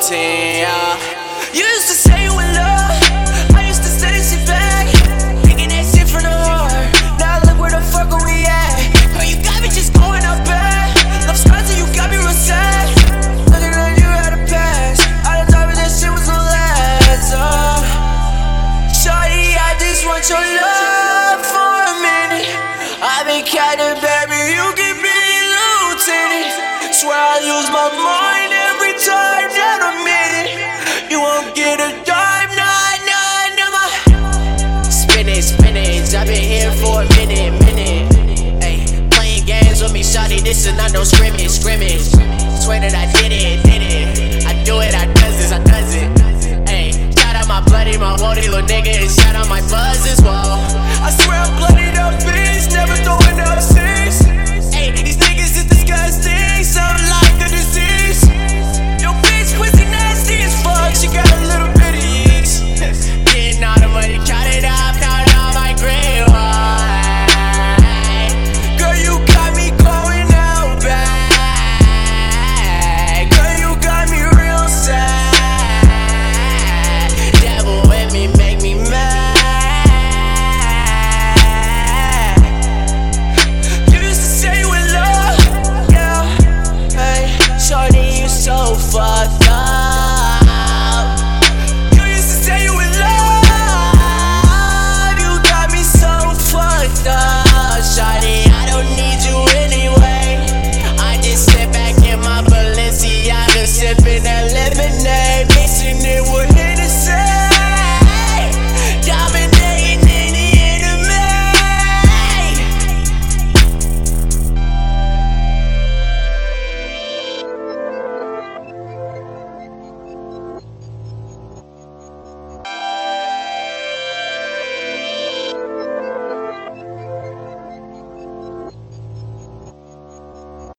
routine, yeah. You used to say you in love, I used to say that shit back, thinking that shit from the heart. Now look where the fuck are we at? Girl, you got me just going out bad. Love scars and you got me real sad. Looking like you had a past. I thought that shit was gonna last. Shawty, I just want your love for a minute. I've been counting, baby, you keep me lieutenant. Swear I lose my mind every time that I'm in it. You won't get a dime, nah. Spinach, I've been here for a minute. Ayy, playing games with me, shawty, this is not no scrimmage. Swear that I did it. I do it, I does it. Ayy, shout out my bloody, my woody little nigga, and shout out my buzz as well. I swear I'm bloodied up, bitch, never throwing up.